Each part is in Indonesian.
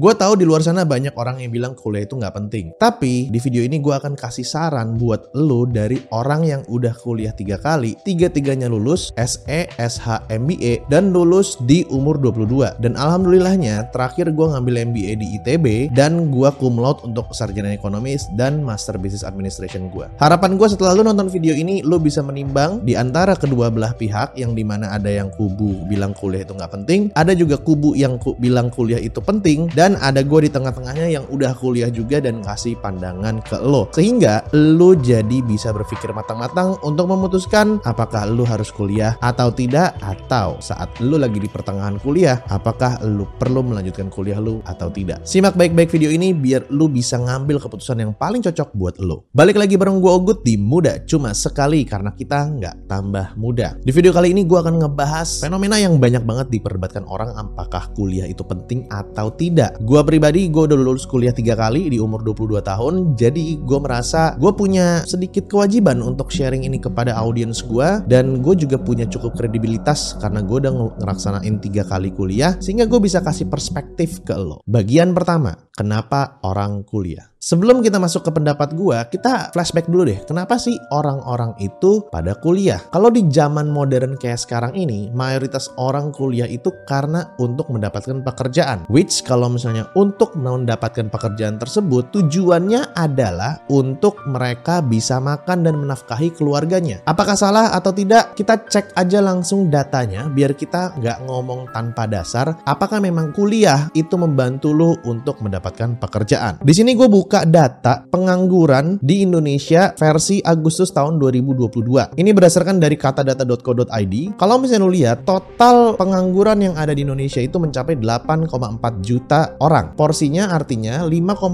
Gue tahu di luar sana banyak orang yang bilang kuliah itu nggak penting. Tapi di video ini gue akan kasih saran buat lo dari orang yang udah kuliah 3 kali, tiga-tiganya lulus SE, SH, MBA, dan lulus di umur 22. Dan alhamdulillahnya terakhir gue ngambil MBA di ITB dan gue cum laude untuk sarjana ekonomis dan master business administration gue. Harapan gue setelah lo nonton video ini, lo bisa menimbang di antara kedua belah pihak, yang dimana ada yang kubu bilang kuliah itu nggak penting, ada juga kubu yang bilang kuliah itu penting, dan ada gue di tengah-tengahnya yang udah kuliah juga dan kasih pandangan ke lo, sehingga lo jadi bisa berpikir matang-matang untuk memutuskan apakah lo harus kuliah atau tidak, atau saat lo lagi di pertengahan kuliah apakah lo perlu melanjutkan kuliah lo atau tidak. Simak baik-baik video ini biar lo bisa ngambil keputusan yang paling cocok buat lo. Balik lagi bareng gue Ogut di Muda Cuma Sekali, karena kita nggak tambah muda. Di video kali ini gue akan ngebahas fenomena yang banyak banget diperdebatkan orang, apakah kuliah itu penting atau tidak. Gue pribadi, gue udah lulus kuliah 3 kali di umur 22 tahun. Jadi gue merasa gue punya sedikit kewajiban untuk sharing ini kepada audiens gue. Dan gue juga punya cukup kredibilitas karena gue udah ngelaksanain 3 kali kuliah, sehingga gue bisa kasih perspektif ke lo. Bagian pertama, kenapa orang kuliah? Sebelum kita masuk ke pendapat gue, kita flashback dulu deh. Kenapa sih orang-orang itu pada kuliah? Kalau di zaman modern kayak sekarang ini, mayoritas orang kuliah itu karena untuk mendapatkan pekerjaan. Which kalau misalnya untuk mendapatkan pekerjaan tersebut, tujuannya adalah untuk mereka bisa makan dan menafkahi keluarganya. Apakah salah atau tidak? Kita cek aja langsung datanya, biar kita nggak ngomong tanpa dasar. Apakah memang kuliah itu membantu lo untuk mendapatkan pekerjaan? Di sini gue buka data pengangguran di Indonesia versi Agustus tahun 2022. Ini berdasarkan dari katadata.co.id. Kalau misalnya lu lihat, total pengangguran yang ada di Indonesia itu mencapai 8,4 juta orang. Porsinya artinya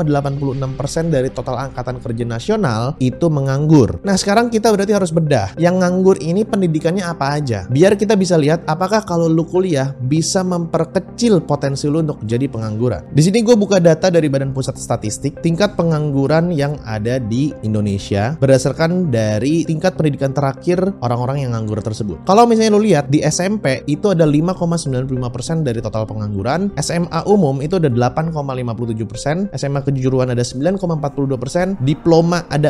5,86% dari total angkatan kerja nasional itu menganggur. Nah, sekarang kita berarti harus bedah. Yang nganggur ini pendidikannya apa aja? Biar kita bisa lihat apakah kalau lu kuliah bisa memperkecil potensi lu untuk jadi pengangguran. Di sini gue buka data dari Badan Pusat Statistik, tingkat pengangguran yang ada di Indonesia berdasarkan dari tingkat pendidikan terakhir orang-orang yang nganggur tersebut. Kalau misalnya lu lihat di SMP itu ada 5,95% dari total pengangguran, SMA umum itu ada 8,57%, SMA kejuruan ada 9,42%, diploma ada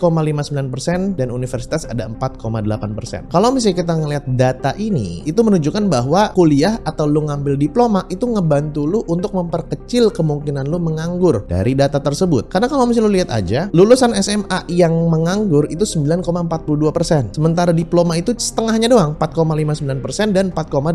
4,59%, dan universitas ada 4,8%. Kalau misalnya kita ngelihat data ini, itu menunjukkan bahwa kuliah atau lu ngambil diploma itu ngebantu lu untuk memperkecil kemungkinan lu menganggur dari data tersebut. Karena kalau misalnya lu lihat aja, lulusan SMA yang menganggur itu 9,42%. Sementara diploma itu setengahnya doang, 4,59% dan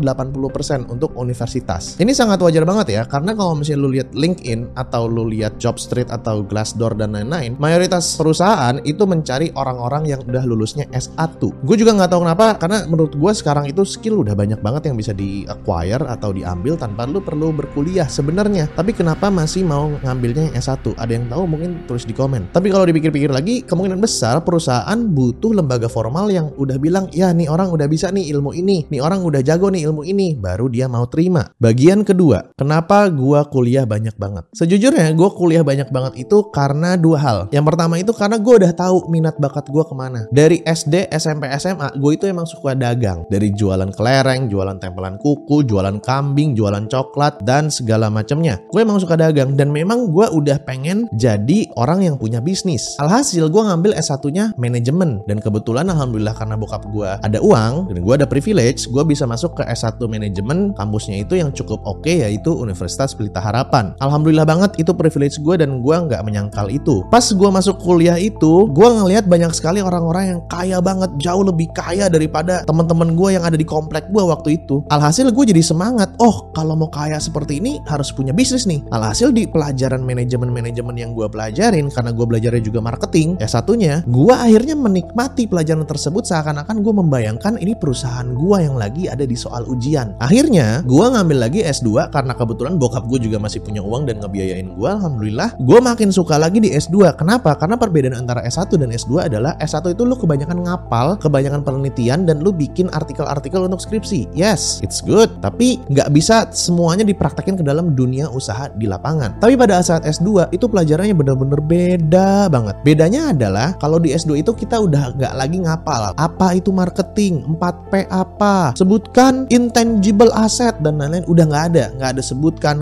4,80% untuk universitas. Ini sangat wajar banget ya, karena kalau misalnya lu lihat LinkedIn atau lu lihat Jobstreet atau Glassdoor dan lain-lain, mayoritas perusahaan itu mencari orang-orang yang udah lulusnya S1. Gue juga nggak tahu kenapa, karena menurut gue sekarang itu skill udah banyak banget yang bisa di-acquire atau diambil tanpa lu perlu berkuliah sebenarnya. Tapi kenapa masih mau ngambilnya yang S1? Ada yang tahu mungkin tulis di komen. Tapi kalau dipikir-pikir lagi, kemungkinan besar perusahaan butuh lembaga formal yang udah bilang, ya nih orang udah bisa nih ilmu ini, nih orang udah jago nih ilmu ini, baru dia mau terima. Bagian kedua, kenapa gua kuliah banyak banget? Sejujurnya gua kuliah banyak banget itu karena 2 hal. Yang pertama itu karena gua udah tahu minat bakat gua kemana. Dari SD, SMP, SMA, gua itu emang suka dagang. Dari jualan kelereng, jualan tempelan kuku, jualan kambing, jualan coklat, dan segala macamnya. Gue emang suka dagang, dan memang gua udah pengen jadi orang yang punya bisnis. Alhasil gue ngambil S1-nya manajemen, dan kebetulan alhamdulillah karena bokap gue ada uang dan gue ada privilege, gue bisa masuk ke S1 manajemen. Kampusnya itu yang cukup oke, yaitu Universitas Pelita Harapan. Alhamdulillah banget itu privilege gue, dan gue nggak menyangkal itu. Pas gue masuk kuliah itu, gue ngelihat banyak sekali orang-orang yang kaya banget, jauh lebih kaya daripada teman-teman gue yang ada di komplek gue waktu itu. Alhasil gue jadi semangat, oh kalau mau kaya seperti ini harus punya bisnis nih. Alhasil di pelajaran manajemen yang gue pelajarin, karena gue belajarnya juga marketing, S1-nya, gue akhirnya menikmati pelajaran tersebut seakan-akan gue membayangkan ini perusahaan gue yang lagi ada di soal ujian. Akhirnya gue ngambil lagi S2 karena kebetulan bokap gue juga masih punya uang dan ngebiayain gue. Alhamdulillah gue makin suka lagi di S2. Kenapa? Karena perbedaan antara S1 dan S2 adalah S1 itu lu kebanyakan ngapal, kebanyakan penelitian, dan lu bikin artikel-artikel untuk skripsi. Yes, it's good, tapi nggak bisa semuanya dipraktekin ke dalam dunia usaha di lapangan. Tapi pada saat S2 itu pelajarannya bener-bener beda banget. Bedanya adalah kalau di S2 itu kita udah nggak lagi ngapal apa itu marketing, 4P apa, sebutkan intangible asset dan lain-lain, udah nggak ada sebutkan, nggak ada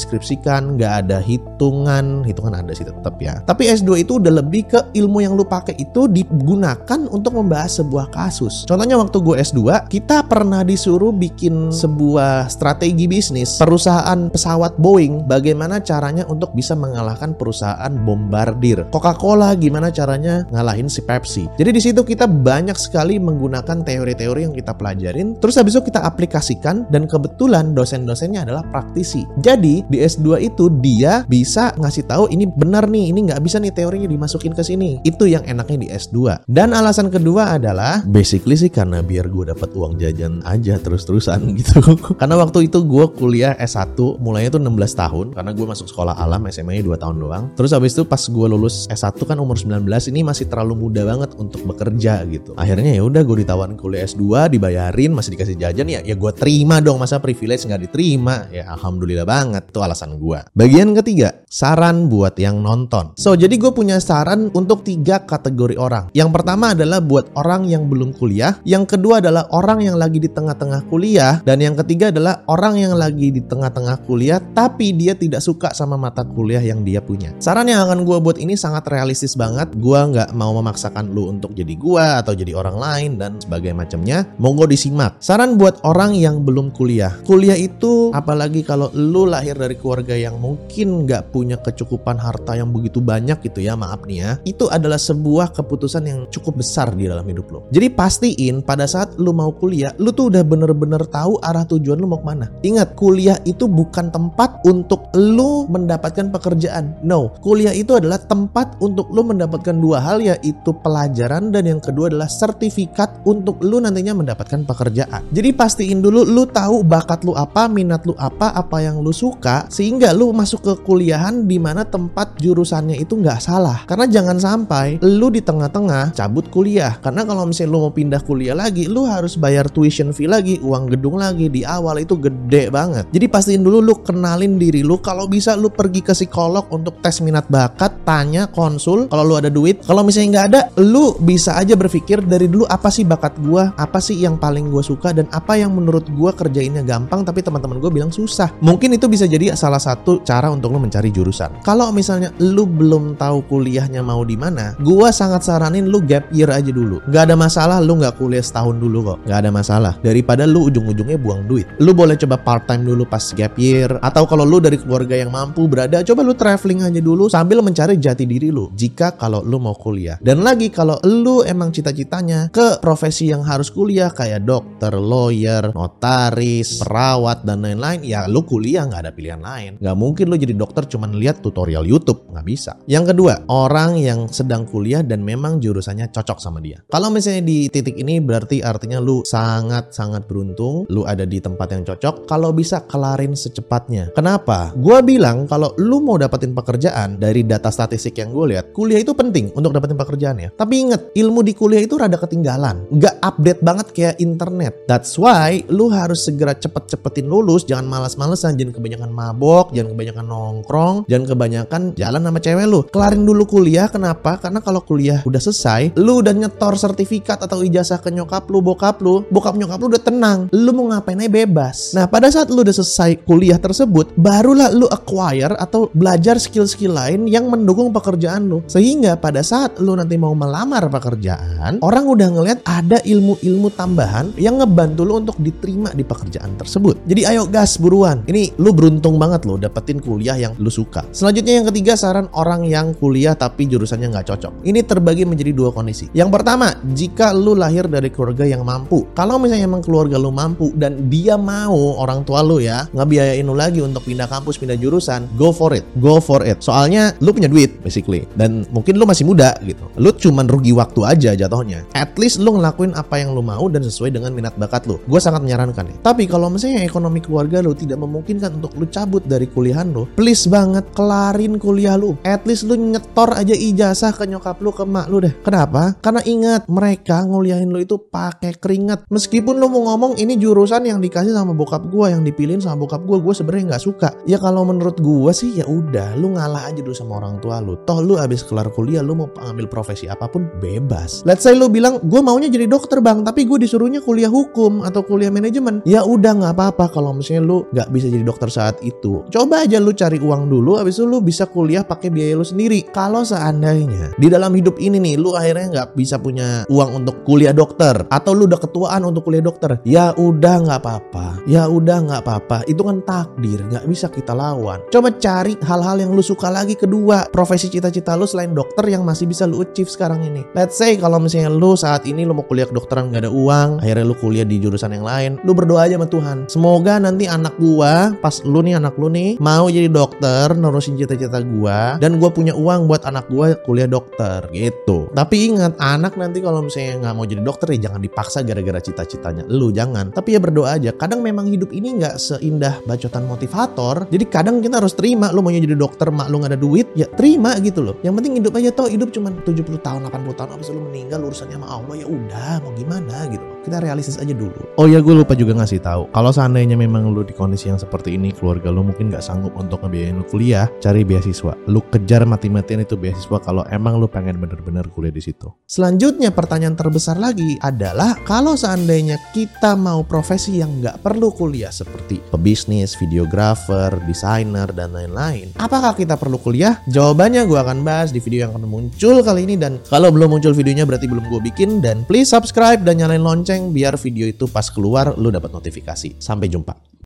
mendeskripsikan, nggak ada hitungan ada sih tetap ya. Tapi S2 itu udah lebih ke ilmu yang lu pakai itu digunakan untuk membahas sebuah kasus. Contohnya waktu gue S2, kita pernah disuruh bikin sebuah strategi bisnis perusahaan pesawat Boeing, bagaimana caranya untuk bisa mengalahkan perusahaan bombardir. Coca-Cola gimana caranya ngalahin si Pepsi. Jadi di situ kita banyak sekali menggunakan teori-teori yang kita pelajarin, terus habis itu kita aplikasikan, dan kebetulan dosen-dosennya adalah praktisi. Jadi di S2 itu dia bisa ngasih tahu ini benar nih, ini nggak bisa nih teorinya dimasukin ke sini. Itu yang enaknya di S2. Dan alasan kedua adalah basically sih karena biar gue dapat uang jajan aja terus-terusan gitu. Karena waktu itu gue kuliah S1 mulainya tuh 16 tahun karena gue masuk sekolah alam, SMA-nya 2 tahun doang. Terus habis itu pas gue lulus S1 kan umur 19, ini masih terlalu muda banget untuk bekerja gitu. Akhirnya ya udah gue ditawarin kuliah S2, dibayarin, masih dikasih jajan, ya gue terima dong, masa privilege nggak diterima. Ya alhamdulillah banget, itu alasan gue. Bagian ketiga, saran buat yang nonton. So jadi gue punya saran untuk 3 kategori orang. Yang pertama adalah buat orang yang belum kuliah, yang kedua adalah orang yang lagi di tengah-tengah kuliah, dan yang ketiga adalah orang yang lagi di tengah-tengah kuliah tapi dia tidak suka sama mata kuliah yang dia punya. Saran yang akan gue buat ini sangat realistis banget. Gue nggak mau memaksakan lu untuk jadi gue atau jadi orang lain dan sebagainya macamnya. Monggo disimak. Saran buat orang yang belum kuliah. Kuliah itu, apalagi kalau lu lahir dari keluarga yang mungkin nggak punya kecukupan harta yang begitu banyak gitu ya, maaf nih ya, itu adalah sebuah keputusan yang cukup besar di dalam hidup lo. Jadi pastiin pada saat lu mau kuliah, lu tuh udah bener-bener tahu arah tujuan lu mau kemana. Ingat, kuliah itu bukan tempat untuk lu mendapatkan pekerjaan. No, kuliah itu adalah tempat untuk lu mendapatkan 2 hal, yaitu pelajaran dan yang kedua adalah sertifikat untuk lu nantinya mendapatkan pekerjaan. Jadi pastiin dulu lu tahu bakat lu apa, minat lu apa yang lu suka, sehingga lu masuk ke kuliahan di mana tempat jurusannya itu nggak salah. Karena jangan sampai lu di tengah-tengah cabut kuliah. Karena kalau misalnya lu mau pindah kuliah lagi, lu harus bayar tuition fee lagi, uang gedung lagi, di awal itu gede banget. Jadi pastiin dulu lu kenalin diri lu. Kalau bisa lu pergi ke psikolog untuk tes minat bakat, tanya, konsul kalau lu ada duit. Kalau misalnya nggak ada, lu bisa aja berpikir dari dulu apa sih bakat gua, apa sih yang paling gua suka, dan apa yang menurut gua kerjainnya gampang tapi teman-teman gua bilang susah. Mungkin itu bisa jadi salah satu cara untuk lu mencari jurusan. Kalau misalnya lu belum tahu kuliahnya mau di mana, gua sangat saranin lu gap year aja dulu. Gak ada masalah lu nggak kuliah setahun dulu kok, nggak ada masalah. Daripada lu ujung-ujungnya buang duit. Lu boleh coba part time dulu pas gap year, atau kalau lu dari keluarga yang mampu berada, coba lu traveling aja dulu sambil mencari jati diri lu. Jika kalau lu mau kuliah. Dan lagi kalau lu emang cita-citanya ke profesi yang harus kuliah kayak dokter, lawyer, notaris, perawat dan lain-lain, ya lu kuliah, nggak ada pilihan lain. Nggak mungkin lu jadi dokter cuman lihat tutorial YouTube, nggak bisa. Yang kedua, orang yang sedang kuliah dan memang jurusannya cocok sama dia. Kalau misalnya di titik ini berarti artinya lu sangat-sangat beruntung, lu ada di tempat yang cocok. Kalau bisa kelarin secepatnya. Kenapa? Gua bilang kalau lu mau dapetin pekerjaan, dari data statistik yang gue lihat, kuliah itu penting untuk dapetin pekerjaan ya. Tapi inget, ilmu di kuliah itu rada ketinggalan, nggak update banget kayak internet. That's why lu harus segera cepet-cepetin lulus, jangan malas-malesan, jangan kebanyakan mabok, jangan kebanyakan nongkrong, jangan kebanyakan jalan sama cewek lu. Kelarin dulu kuliah. Kenapa? Karena kalau kuliah udah selesai, lu udah nyetor sertifikat atau ijazah ke nyokap lu, bokap nyokap lu udah tenang, lu mau ngapain aja bebas. Nah pada saat lu udah selesai kuliah tersebut, barulah lu acquire atau belajar skill-skill lain yang mendukung pekerjaan lu. Sehingga pada saat lu nanti mau melamar pekerjaan, orang udah ngeliat ada ilmu-ilmu tambahan yang ngebantu lu untuk diterima di pekerjaan tersebut. Jadi ayo gas buruan. Ini lu beruntung banget lo dapetin kuliah yang lu suka. Selanjutnya yang ketiga, saran orang yang kuliah tapi jurusannya nggak cocok. Ini terbagi menjadi 2 kondisi. Yang pertama, jika lu lahir dari keluarga yang mampu. Kalau misalnya emang keluarga lu mampu dan dia mau, orang tua lu ya, ngebiayain lu lagi untuk pindah kampus, pindah jurusan, go for it. Soalnya lu punya duit basically. Dan mungkin lu masih muda gitu. Lu cuman rugi waktu aja jatuhnya. At least lu ngelakuin apa yang lu mau dan sesuai dengan minat bakat lu. Gue sangat menyarankan ya. Tapi kalau misalnya ekonomi keluarga lu tidak memungkinkan untuk lu cabut dari kuliahan lu, please banget kelarin kuliah lu. At least lu nyetor aja ijazah ke nyokap lu, ke mak lu deh. Kenapa? Karena ingat, mereka nguliahin lu itu pakai keringat. Meskipun lu mau ngomong ini jurusan yang dikasih sama bokap gue, yang dipilihin sama bokap gue sebenarnya nggak suka. Ya kalau menurut gue sih ya udah, lu ngalah aja dulu sama orang tua lu. Toh lu abis kelar kuliah, lu mau ambil profesi apapun bebas. Let's say lu bilang gue maunya jadi dokter bang, tapi gue disuruhnya kuliah hukum atau kuliah manajemen. Ya udah nggak apa-apa kalau misalnya lu nggak bisa jadi dokter saat itu. Coba aja lu cari uang dulu, habis itu lu bisa kuliah pakai biaya lu sendiri. Kalau seandainya di dalam hidup ini nih lu akhirnya nggak bisa punya uang untuk kuliah dokter, atau lu udah ketuaan untuk kuliah dokter, ya udah nggak apa-apa. Itu kan takdir, nggak bisa kita lawan. Coba cari hal-hal yang lu suka lagi kedua, profesi cita-cita lu selain dokter yang masih bisa lu achieve sekarang ini. Let's say kalau misalnya lu saat ini lu mau kuliah kedokteran nggak ada uang, akhirnya lu kuliah di jurusan yang lain, lu berdoa aja sama Tuhan. Semoga nanti anak gua, pas anak lu nih mau jadi dokter, nerusin cita-cita gua, dan gua punya uang buat anak gua kuliah dokter gitu. Tapi ingat, anak nanti kalau misalnya nggak mau jadi dokter ya jangan dipaksa gara-gara cita-citanya lu, jangan. Tapi ya berdoa aja. Kadang memang hidup ini nggak seindah bacotan motivator. Jadi kadang kita harus terima, lu mau jadi dokter, mak lu nggak ada duit, ya terima gitu loh. Yang penting hidup aja, toh hidup cuma 70 tahun, 80 tahun, abis lu meninggal urusannya sama Allah, ya udah mau gimana gitu loh. Kita realistis aja dulu. Oh ya, gue lupa juga ngasih tahu, kalau seandainya memang lu di kondisi yang seperti ini, keluarga lu mungkin nggak sanggup untuk ngebiayain lu kuliah, cari beasiswa. Lu kejar mati-matian itu beasiswa kalau emang lu pengen bener-bener kuliah di situ. Selanjutnya pertanyaan terbesar lagi adalah, kalau seandainya kita mau profesi yang nggak perlu kuliah seperti pebisnis, videografer, desainer, dan lain-lain, apakah kita perlu kuliah? Jawabannya gue akan bahas di video yang akan muncul kali ini, dan kalau belum muncul videonya berarti belum gue bikin. Dan please subscribe dan nyalain lonceng biar video itu pas keluar lu dapat notifikasi. Sampai jumpa.